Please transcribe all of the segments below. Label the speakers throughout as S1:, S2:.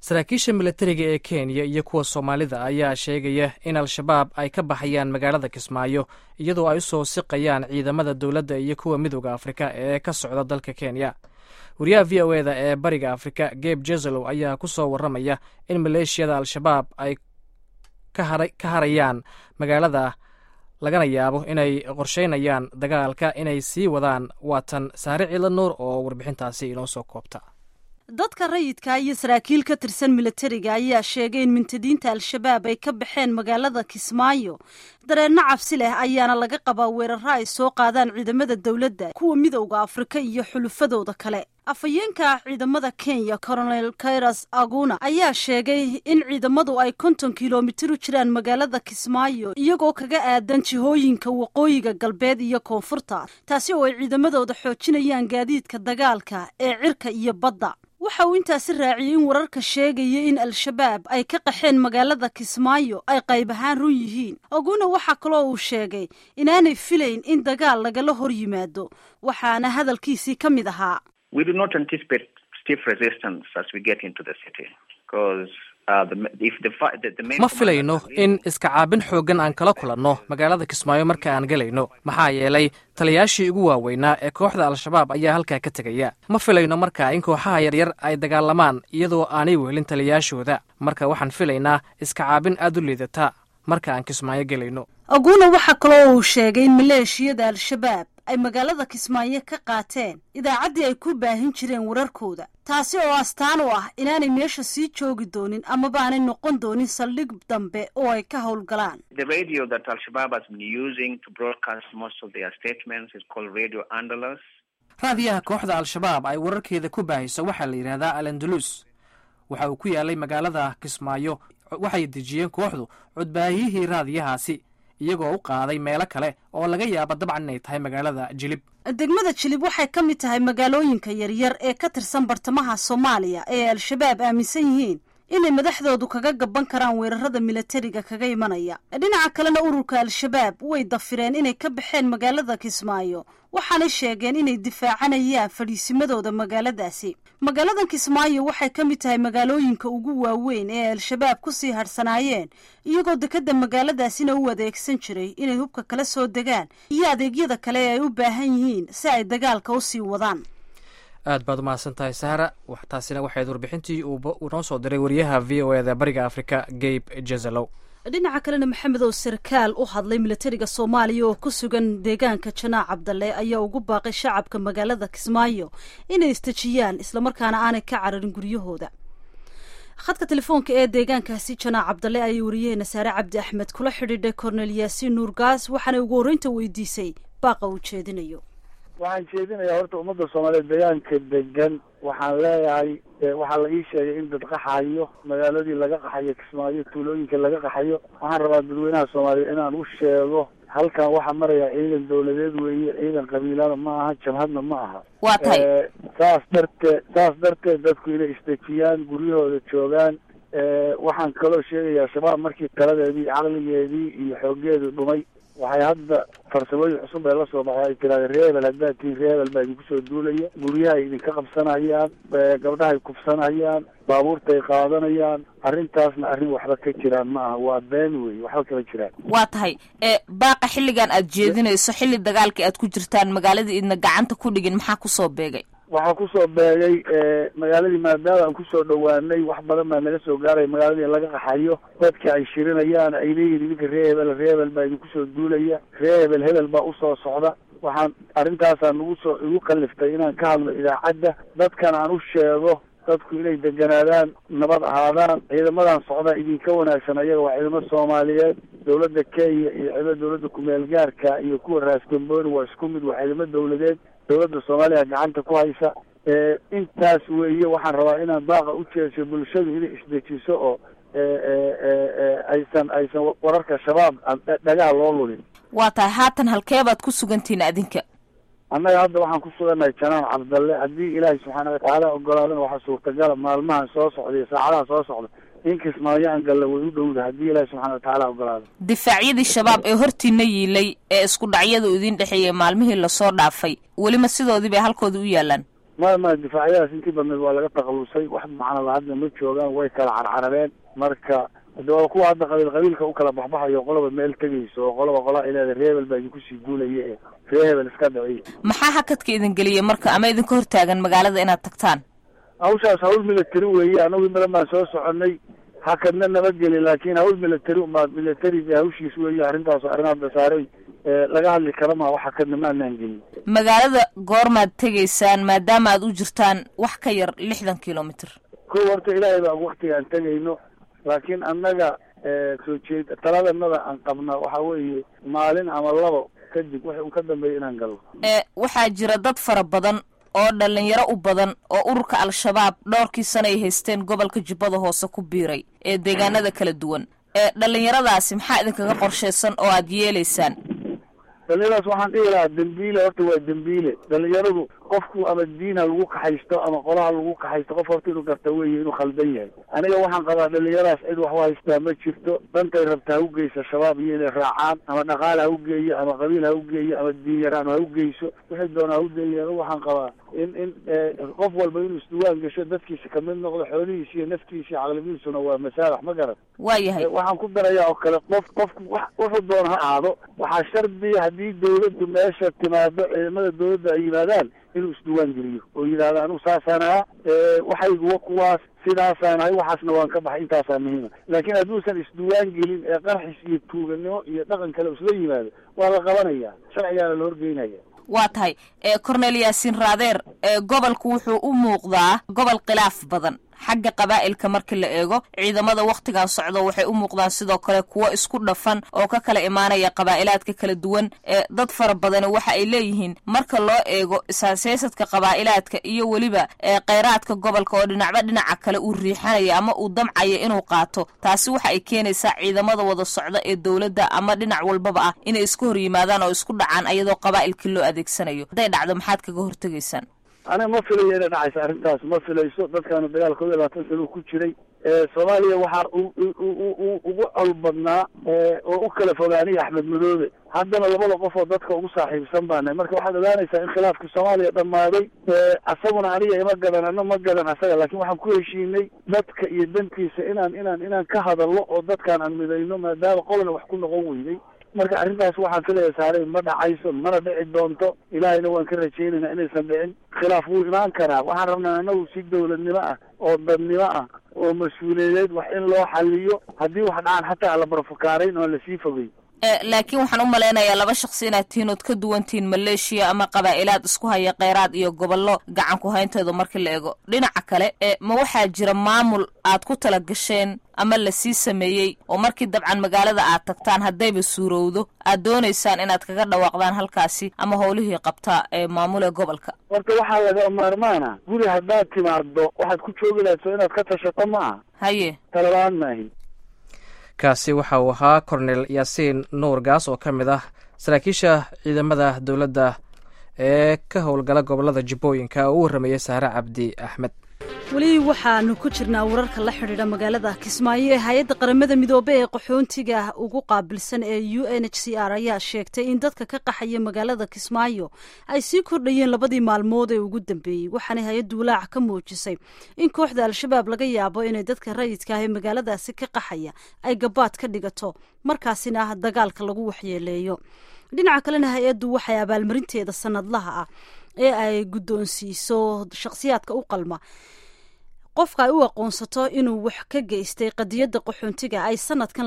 S1: saraakiisha milatariga ee Kenya iyo kuwa Soomaalida ayaa sheegaya in al-shabaab ay ka baxayaan magaalada Kismaayo iyadoo ay u soo siqayaan ciidamada dowladda iyo kuwa midowga Afrika ee ka socda dalka Kenya. Wariyaha VOA-da ee Bariga Afrika Gabe Jezelo ayaa ku soo waramaya in maleeshiyada al-shabaab ay ka harayaan magaalada lagana yaabo inay qorsheynayaan dagaalka inay sii wadaan. Waatan Saare Ciila Nuur oo warbixintaasi inoo soo koobta.
S2: dadka rayidka iyo saraakiil ka tirsan milatariga ayaa sheegay in mintadiinta al-shabaab ay ka baxeen magaalada Kismaayo. dareenno cabsi leh ayaana laga qabaa weeraro ay soo qaadaan ciidamada dowladda, kuwa midowga Afrika iyo xulufadooda kale. afhayeenka ciidamada Kenya Colonel Kairas Aguna ayaa sheegay in ciidamadu ay 50 kilomitir u jiraan magaalada Kismaayo iyagoo kaga aadan jihooyinka waqooyiga galbeed iyo koonfurta, taasi oo ay ciidamadooda xoojinayaan gaadiidka dagaalka ee cirka iyo badda. waxa uu intaasi raaciyay in wararka sheegaya in al-shabaab ay ka qaxeen magaalada Kismaayo ay qayb ahaan run yihiin. Aguna waxa kaloo uu sheegay inaanay filayn in dagaal lagala hor yimaado, waxaana hadalkiisii ka mid ahaa:
S3: We do not anticipate stiff resistance as we get into the city because
S1: ma filayno in iska caabin xooggan aan kala kulanno magaalada Kismaayo marka aan galayno, maxaa yeelay taliyaashii ugu waaweynaa ee kooxda al-shabaab ayaa halkaa ka tegaya. ma filayno markaa in kooxaha yaryar ay dagaalamaan iyadoo aanay wehelin taliyaashooda, marka waxaan filaynaa iska caabin aad u liidata marka aan Kismaayo galayno. Aguna waxa kaloo uu sheegay in maleeshiyada al-shabaab ay magaalada Kismaayo ka qaateen idaacaddii ay ku baahin jireen wararkooda, taasi oo astaan u ah inaanay meesha sii joogi doonin ama baanay noqon doonin saldhig dambe oo ay ka howlgalaan.
S3: The radio that al-Shabaab has been using to broadcast most of their statements is called Radio Andalus.
S1: raadiyaha kooxda al-shabaab ay wararkeeda ku baahiso waxaa la yidhaahdaa Al-Andalus. waxa uu ku yaalay magaalada Kismaayo. waxay dejiyeen kooxdu codbaahiyihii raadiyahaasi iyagoo u qaaday meelo kale oo laga yaabo dabcan inay tahay magaalada Jilib. degmada Jilib waxay ka mid tahay magaalooyinka yaryar ee ka tirsan bartamaha Soomaaliya ee al-shabaab aaminsan yihiin inay madaxdoodu kaga gaban karaan weerarada milatariga kaga imanaya. dhinaca kalena ururka al-shabaab way dafireen inay ka baxeen magaalada Kismaayo, waxaana sheegeen inay difaacanayaan fadhiisimadooda magaaladaasi. magaaladan Kismaayo waxay ka mid tahay magaalooyinka ugu waaweyn ee al-shabaab ku sii harsanaayeen, iyagoo dekada magaaladaasina u adeegsan jiray inay hubka kala soo degaan iyo adeegyada kale ee ay u baahan yihiin si ay dagaalka u sii wadaan. aad baad umahadsan tahay Sahara. taasina waxayd warbixintii uu noo soo diray wariyaha VOA-da Bariga Afrika Gabe Jezelo. dhinaca kalena maxamed oo sarkaal u hadlay milatariga Soomaaliya oo ku sugan deegaanka Janaac Cabdalle ayaa ugu baaqay shacabka magaalada Kismaayo inay istajiyaan isla markaana aanay ka cararin guryahooda. khadka telefoonka ee deegaankaasi Janaac Cabdalle ayay wariyeen Saare Cabdi Axmed kula xidhiidhay Cornel Yaasiin Nuurgaas, waxaana ugu horreynta weydiisay baaqa uu jeedinayo.
S4: waxaan jeedinayaa horta ummadda Soomaaliyeed deegaanka degan waxaan leeyahay waxaa la ii sheegay in dad qaxayo magaaladii laga qaxayo Kismaayo, tuulooyinka laga qaxayo. waxaan rabaa dadweynaha Soomaaliyeed inaan u sheego halkan waxa maraya ciidan dowladeed weeye, ciidan qabiilada ma aha, jabhadna ma aha.
S5: waa tahay
S4: saas darteed dadku inay isdejiyaan, guryahooda joogaan. waxaan kaloo sheegayaa shabaab markii taladeedii, caqligeedii iyo xoogeedu dhumay, waxay hadda farsamooyin cusub ee la soo baxay. ay tiraaheen reebel haddaad tihiin reebel baa idinku soo duulaya, guryahay idinka qabsanayaan, gabdhahay kufsanayaan, baabuurtay qaadanayaan. arrintaasna arrin waxba ka jiraan ma aha, waa been weeye, waxba kama jiraan.
S5: waa tahay baaqa xilligan aad jeedinayso xilli dagaalkii aad ku jirtaan magaaladii idna gacanta ku dhigin, maxaa kusoo beegay?
S4: waxaa kusoo beegay magaaladii maadaama aan kusoo dhawaanay, wax badan baa naga soo gaaray. magaaladii laga qaxayo, dadka ay shirinayaan, ay leeyihin idinka reebel baa idinku soo duulaya, hebel baa usoo socda. waxaan arrintaasaan igu kaliftay inaan ka hadlo idaacadda, dadkan aan u sheego dadku inay deganaadaan, nabad ahaadaan. ciidamadan socda idinka wanaagsan, ayaga waa ciidamo Soomaaliyeed. dowladda Kenya iyo ciidamada dowladda kumeel gaarka iyo kuwa raaskambooni waa isku mid, waa ciidamo dowladeed. dowladda Soomaaliya gacanta ku haysa. intaas weeye. waxaan rabaa inaan baaqa u jeeso bulshadu inay isdejiso oo aysan wararka shabaab dhagaha loo lunin.
S5: waa tahay haatan halkeebaad ku sugantihiin adinka?
S4: annaga hadda waxaan ku sugannahay Janaac Cabdalle. haddii ilaahay subxaana watacaala ogolaadana waxaa suurtagala maalmahan soo socda iyo saacadaha soo socda in Kismaayo aan galla way u dhowda haddii ilaahay subxaana watacaala ogolaado.
S5: difaacyadii shabaab ee hortiina yiilay ee isku dhacyada idin dhexeeyay maalmihii lasoo dhaafay welima sidoodii bay halkooda u yaalaan?
S4: ma difaacyadaas intii badneed waa laga takhalusay, wax macnaba hadda ma joogaan, way kala carcarabeen. marka hadda waa kuwa hadda qabiilka u kala baxbaxayo, qoloba meel tegayso oo qoloba qola ileeda reebel baa idinku sii guulaya reebel iska dhiciy.
S5: maxaa hakadka idin geliyay marka ama idinka hortaagan magaalada inaad tagtaan?
S4: hawshaas hawl military weeye, anagu badan baan soo soconay, hakadna nabadgeli, laakiin hawl military hawshiis weeye. arrintaas arrin hadda saaray laga hadli kara ma, wax hakadna maanaan gelin.
S5: magaalada goormaad tegaysaan maadaama aad u jirtaan wax ka yar 60 kilomitr?
S4: kow horta ilaahay baa waktiga aan tegayno, laakiin annaga soo jeeda taladanada aan qabnaa waxaa weeye maalin ama labo kadib wixii un ka dambeeya inaan galno.
S5: waxaa jira dad fara badan oo dhalinyaro u badan oo ururka al-shabaab dhowrkii sana ay haysteen gobolka Jubbada Hoose ku biiray ee deegaanada kala duwan. dhalinyaradaasi maxaa idinkaga qorsheysan oo aad yeelaysaan?
S4: dhalinyaradaas waxaan dhihi lahaa dambiile, horta waa dambiile. dhalinyaradu qofku ama diinha lagu kaxaysto ama qolaha lagu kaxaysto, qof horta inuu garta weeye inuu khaldan yahay. aniga waxaan qabaa dhalinyaradaas cid wax u haystaa ma jirto, dantay rabta ha u geysa shabaab iyo inay raacaan, ama dhaqaale ha u geeyo, ama qabiil ha u geeyo, ama diin yaraan ha u geyso, wixii doona ha u geeyo. waxaan qabaa in qof walba inuu isduwaan gasho, dadkiisa kamid noqdo, xoolihiisa iyo naftiisa iyo caqligiisuna waa masaabax, ma garan.
S5: waayahay
S4: waxaan ku darayaa oo kale qofku wuxuu doona ha ahaado, waxaa shardiya haddii dawladdu meesha timaado, ciidamada dawladda ay yimaadaan inuu isduwaan geliyo oo yidhahda anugu saasaan ahaa, waxaygu kuwaas sidaasaan ahay, waxaasna waan ka baxay, intaasaa muhiima. laakiin hadduusan isduwaan gelin qarxis iyo tuuganimo iyo dhaqan kale isla yimaado, waa la qabanaya, sharcigaana la horgeynaya.
S5: waa tahay Cornel Yaasiin Raadeer, gobolku wuxuu u muuqdaa gobol khilaaf badan xagga qabaa'ilka marka la eego. ciidamada waqtigan socdo waxay u muuqdaan sidoo kale kuwo isku dhafan oo ka kala imaanaya qabaa'ilaadka kala duwan. dad fara badan waxa ay leeyihiin marka loo eego isaaseesadka qabaa'ilaadka iyo weliba kheyraadka gobolka oo dhinacba dhinaca kale uu riixanaya ama uu damcaya inuu qaato, taasi waxa ay keenaysaa ciidamada wada socda ee dawladda ama dhinac walbaba ah inay isku hor yimaadaan oo isku dhacaan iyadoo qabaa'ilkii loo adeegsanayo. hadday dhacdo maxaad kaga hortegaysaan?
S4: aniga ma filayo inay dhacayso arrintaas, ma filayso. dadkaana dagaal 20 sano ku jiray. soomaaliya waxaa ugu col badnaa oo u kala fogaanaya Axmed Madoobe. haddana labada qof oo dadka ugu saaxiibsan baanay. marka waxaad ogaanaysaa in khilaafka Soomaaliya dhammaaday. asaguna aniga ima gadan, ana ma gadan asaga, laakiin waxaan ku heshiinay dadka iyo dantiisa inaan ka hadallo oo dadkaan aan midayno, maadaama qolana wax ku noqon weyday. marka arrintaas waxaan filaya saaray ma dhacayso, mana dhici doonto. ilaahayna waan ka rajaynaynaa inaysan dhicin. khilaaf wuu imaan karaa. waxaan rabnaa anagu si dawladnimo ah oo dadnimo ah oo mas-uuliyadeed wax in loo xaliyo, haddii wax dhacaan xataa la barfukaarayn oo lasii fogay.
S5: laakiin waxaan u malaynayaa laba shakhsi inaad tihiin ood ka duwantihiin maleeshiya ama qabaa'ilaad isku haya kheyraad iyo gobollo gacan ku haynteedu marka la eego. dhinaca kale ma waxaa jira maamul aad ku tala gasheen ama lasii sameeyey oo markii dabcan magaalada aad tagtaan haddayba suurowdo aad doonaysaan inaad kaga dhawaaqdaan halkaasi ama howlihii qabtaa maamul ee gobolka?
S4: horta waxaa laga maarmaana guri haddaad timaado waxaad ku joogi lahayd soo inaad ka tashato ma aha.
S5: haye
S4: talalaan maahi.
S1: kaasi waxa uu ahaa Cornel Yaasiin Nuurgaas oo ka mid ah saraakiisha ciidamada dawladda ee ka howlgala gobolada Jubbooyinka oo u warramayay Sahre Cabdi Axmed.
S2: weli waxaanu ku jirnaa wararka la xidhiidha magaalada Kismaayo ee hay'adda qaramada midoobay ee qaxoontiga ugu qaabilsan ee UNHCR ayaa sheegtay in dadka ka qaxaya magaalada Kismaayo ay sii kordhayeen labadii maalmood ee ugu dambeeyay. waxaana hay'addu walaac ka muujisay in kooxda al-shabaab laga yaabo inay dadka rayidka ah ee magaaladaasi ka qaxaya ay gabaad ka dhigato, markaasina dagaalka lagu waxyeeleeyo. dhinaca kalena hay-addu waxay abaalmarinteeda sanadlaha ah ee ay guddoonsiiso shakhsiyaadka u qalma qofka ay u aqoonsato inuu wax ka geystay qadiyadda qaxoontiga ay sanadkan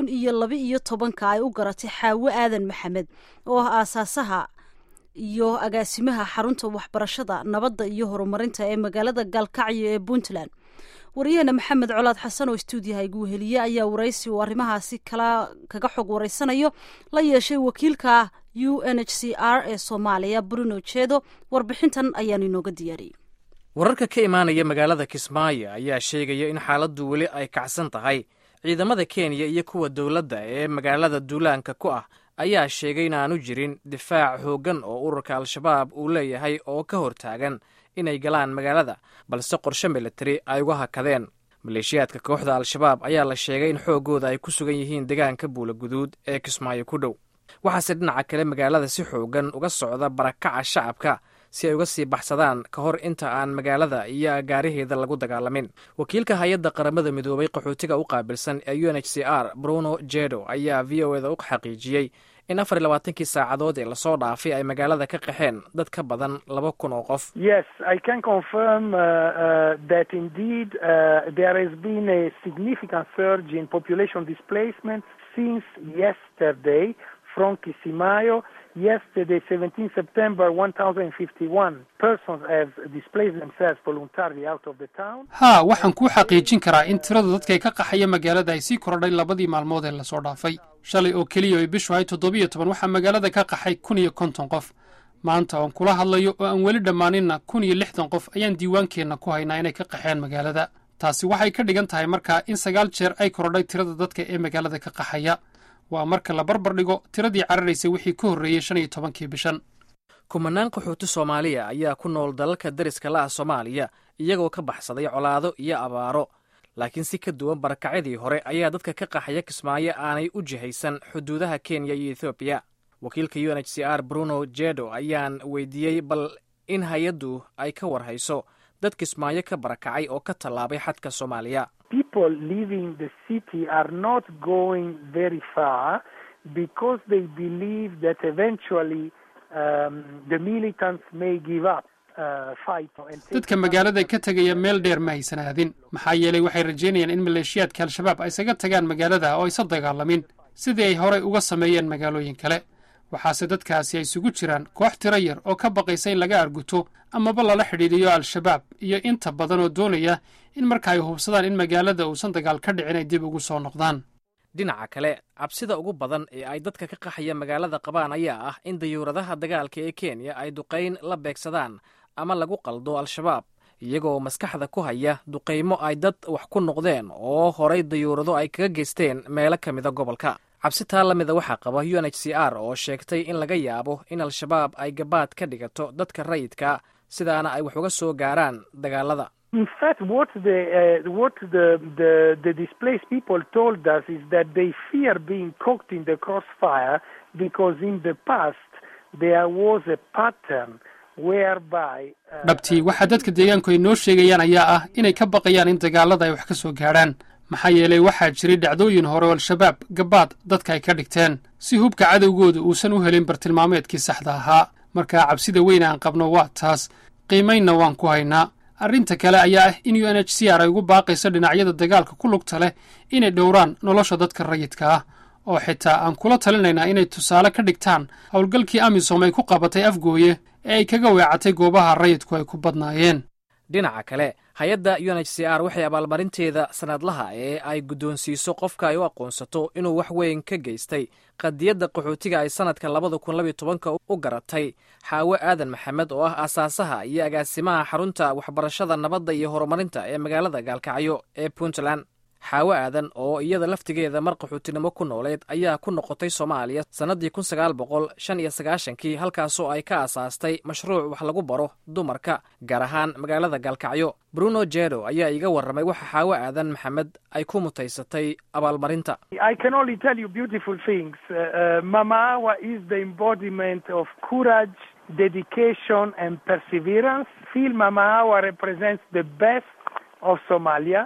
S2: 2012 ay u garatay Xaawo Aadan Maxamed oo ah aasaasaha iyo agaasimaha xarunta waxbarashada nabadda iyo horumarinta ee magaalada Galkacyo ee Puntland. wariyahana Maxamed Colaad Xasan oo stuudiyaha igu heliye ayaa waraysi oo arrimahaasi kaga xog waraysanayo la yeeshay wakiilka UNHCR ee Soomaaliya Bruno Chedo. warbixintan ayaan inooga diyaariyay.
S1: wararka ka imaanaya magaalada Kismaayo ayaa sheegaya in xaaladdu weli ay kacsan tahay. ciidamada Kenya iyo kuwa dawladda ee magaalada duulaanka ku ah ayaa sheegay in aanu jirin difaac xooggan oo ururka al-shabaab uu leeyahay oo ka hortaagan inay galaan magaalada, balse qorshe militari ay uga hakadeen. maleeshiyaadka kooxda al-shabaab ayaa la sheegay in xooggooda ay ku sugan yihiin deegaanka Buula Guduud ee Kismaayo ku dhow. waxaase dhinaca kale magaalada si xooggan uga socda barakaca shacabka si ay uga sii baxsadaan ka hor inta aan magaalada iyo gaariheeda lagu dagaalamin. wakiilka hay-adda qaramada midoobay qaxootiga u qaabilsan ee UNHCR Bruno Jedo ayaa v o eda u xaqiijiyey in 24 saacadood ee lasoo dhaafay ay magaalada ka qaxeen dad ka badan 2,000 oo qof.
S6: Yes, I can confirm that indeed there has been a significant surge in population displacement since yesterday from Kismaayo. Yesterday, 17 September, 1,051 persons have displaced themselves voluntarily out of the town.
S7: waxaan ku xaqiijin karaa in tirada dadka ka qaxaya magaalada ay sii korodhay labadii maalmood ee la soo dhaafay. Shalay oo kaliya ay bishu ay 17 waxa magaalada ka qaxay 1,050 qof. Maanta aan kula hadlayo oo aan weli dhamaaninna 1,060 qof ayaan diiwaankeena ku haynaa inay ka qaxeen magaalada. Taasi waxay ka dhigan tahay markaa in 9 jeer ay korodhay tirada dadka ee magaalada ka qaxaya. waa marka la barbar dhigo tiradii cararaysay wixii ka horreeyey 15 bishan.
S1: kumanaan qaxooti Soomaaliya ayaa ku nool dalalka dariska la ah Soomaaliya iyagoo ka baxsaday colaado iyo abaaro, laakiin si ka duwan barakacyadii hore ayaa dadka ka qaxaya Kismaayo aanay u jihaysan xuduudaha Kenya iyo Ethiopia. wakiilka UNHCR Bruno Jedo ayaan weydiiyey bal in hay-addu ay ka warhayso dad Kismaayo ka barakacay oo ka tallaabay xadka Soomaaliya.
S6: People leaving the city are not going very far because they believe that eventually the militants may give up fight.
S7: dadka magaalada ka tagaya meel dheer ma haysan aadin, maxaa yeelay waxay rajeynayaan in maleeshiyaadka al-shabaab ay isaga tagaan magaalada oo aysan dagaalamin sidii ay horey uga sameeyeen magaalooyin kale. waxaase dadkaasi ay isugu jiraan koox tiro yar oo ka baqaysa in laga arguto amaba lala xidhiidhiyo al-shabaab iyo inta badan oo doonaya in marka ay hubsadaan in magaalada uusan dagaal ka dhicin ay dib ugu soo noqdaan.
S1: dhinaca kale cabsida ugu badan ee ay dadka ka qaxaya magaalada qabaan ayaa ah in dayuuradaha dagaalka ee Kenya ay duqayn la beegsadaan ama lagu qaldo al-shabaab iyagoo maskaxda ku haya duqaymo ay dad wax ku noqdeen oo horay dayuurado ay kaga geysteen meelo ka mida gobolka. cabsitaa la mida waxaa qaba UNHCR oo sheegtay in laga yaabo in al-shabaab ay gabaad ka dhigato dadka rayidka sidaana ay wax uga soo gaaraan dagaalada.
S6: In fact, what the displaced people told us is that they fear being caught in the crossfire because in the past there was a pattern whereby
S7: dhabtii waxa dadka deegaanku ay noo sheegayaan ayaa ah inay ka baqayaan in dagaalada ay wax ka soo gaaraan, maxaa yeelay waxaa jiray dhacdooyin hore oo al-shabaab gabaad dadka ay ka dhigteen si hubka cadowgooda uusan u helin bartilmaameedkii saxda ahaa. markaa cabsida weyn aan qabno waa taas, qiimaynna waan ku haynaa. arrinta kale ayaa ah in UNHCR ay ugu baaqayso dhinacyada dagaalka ku lugta leh inay dhowraan nolosha dadka rayidka ah, oo xitaa aan kula talinaynaa inay tusaale ka dhigtaan howlgalkii AMISOM ay ku qabatay Afgooye ee ay kaga weecatay goobaha rayidku ay ku badnaayeen.
S1: dhinaca kale hay-adda UNHCR waxay abaalmarinteeda sanadlaha ee ay guddoonsiiso qofka ay u aqoonsato inuu wax weyn ka geystay qadiyadda qaxootiga ay sanadka 2012 u garatay Xaawo Aadan Maxamed oo ah aasaasaha iyo agaasimaha xarunta waxbarashada nabadda iyo horumarinta ee magaalada Gaalkacyo ee Puntland. Xaawo Aadan oo iyada laftigeeda mar qaxootinimo ku nooleed ayaa ku noqotay Soomaaliya sanadii 1995 halkaasoo ay ka aasaastay mashruuc wax lagu baro dumarka gaar ahaan magaalada Gaalkacyo. Bruno Jedo ayaa iga warramay waxa Xaawo Aadan Maxamed ay ku mutaysatay abaalmarinta.
S6: I can only tell you beautiful things. Mama Awa is the embodiment of courage, dedication and perseverance. Feel Mama Awa represents the best of Somalia.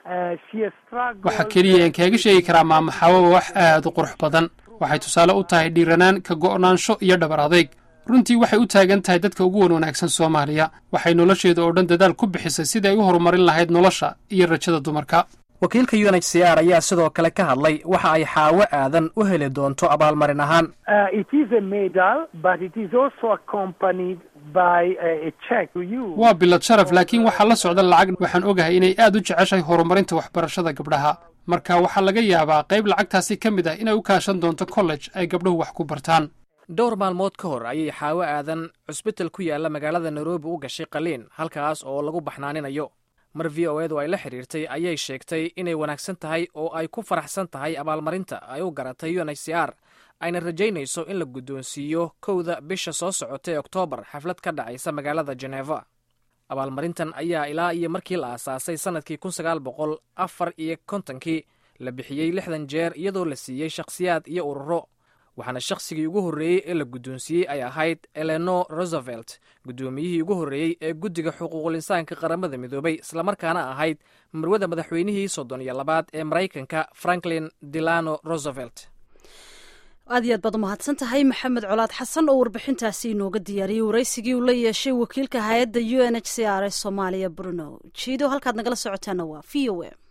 S7: waxa keliya aan kaaga sheegi karaa maama Xaawo wax aad u qurux badan. waxay tusaale u tahay dhiiranaan, ka go'naansho iyo dhabar adayg. runtii waxay u taagan tahay dadka ugu wanaagsan Soomaaliya. waxay nolosheeda oo dhan dadaal ku bixisay sidii ay u horumarin lahayd nolosha iyo rajada dumarka.
S1: wakiilka UNHCR ayaa sidoo kale ka hadlay waxa ay Xaawo Aadan u heli doonto abaalmarin ahaan.
S6: It is a medal, but it is also accompanied by a check to you.
S7: waa bilad sharaf, laakiin waxaa la socda lacag. waxaan ogahay inay aad u jeceshahay horumarinta waxbarashada gabdhaha, marka waxaa laga yaabaa qayb lacagtaasi ka mid ah inay u kaashan doonto college ay gabdhuhu wax ku bartaan.
S1: dhowr maalmood ka hor ayay Xaawo Aadan cusbital ku yaala magaalada Nairobi u gashay qaliin halkaas oo lagu baxnaaninayo. mar VOAdu ay la xiriirtay ayay sheegtay inay wanaagsan tahay oo ay ku faraxsan tahay abaalmarinta ay u garatay UNHCR ayna rajaynayso in la guddoonsiiyo 1 bisha soo socotay Oktoobar xaflad ka dhacaysa magaalada Geneva. abaalmarintan ayaa ilaa iyo markii la aasaasay sanadkii 1954 la bixiyey 60 jeer iyadoo la siiyey shakhsiyaad iyo ururo waxaana shakhsigii ugu horreeyey ee la guddoonsiiyey ay ahayd eleanor roosevelt guddoomiyihii ugu horreeyey ee guddiga xuquuqul insaanka qaramada midoobay islamarkaana ahayd marwada madaxweynihii 32 ee maraykanka franklin delano roosevelt.
S2: aad iyo aad baad umahadsan tahay maxamed colaad xasan oo warbixintaasi inooga diyaariyey waraysigii uu la yeeshay wakiilka hay-adda UNHCR ee Soomaaliya Bruno Chido. halkaad nagala socotaana waa VOA.